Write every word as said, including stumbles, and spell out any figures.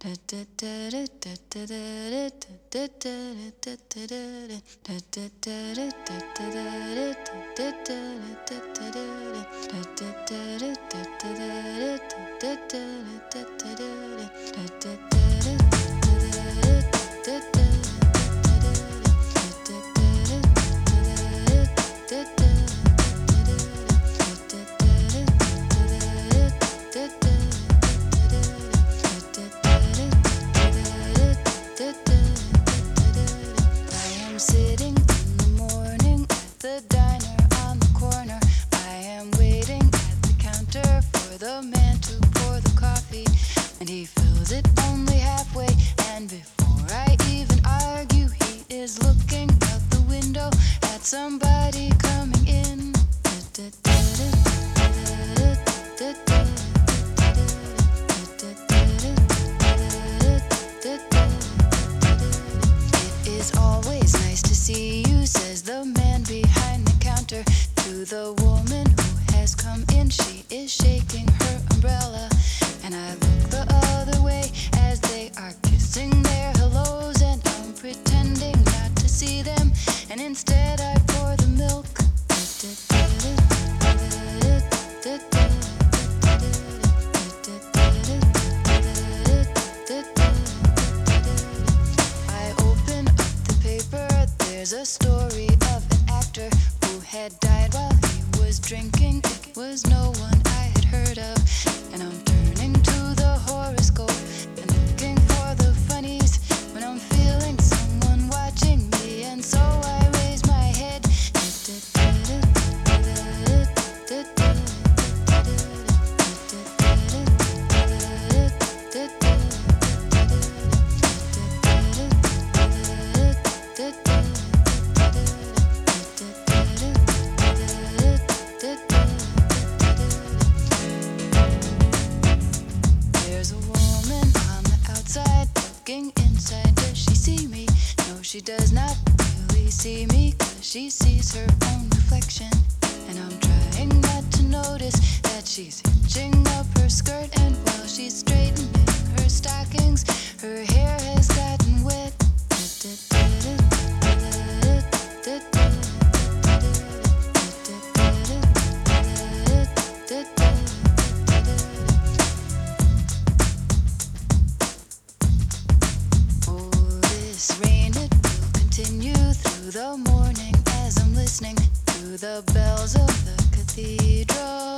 Sitting in the morning at the diner on the corner. I am waiting at the counter for the man to pour the coffee, and he fills it only halfway. And before I even argue, he is looking out the window at somebody coming in. It is always nice to see you, says the man behind the counter to the woman who has come in. She is shaking her umbrella, and I look the other way as they are kissing their hellos, and I'm pretending not to see them, and instead I pour the milk. I open up the paper. There's a story of an actor who had died while he was drinking. It was no one I had heard of, and I'm turning to the horoscope and looking for the funnies when I'm feeling someone watching me, and so I raise my head. There's a woman on the outside looking inside. Does she see me? No, she does not really see me, 'cause she sees her own reflection. And I'm trying not to notice that she's hitching up her skirt, and while she's straightening her stockings, her hair has gotten wet. Oh, this rain, it will continue through the morning as I'm listening to the bells of the cathedral.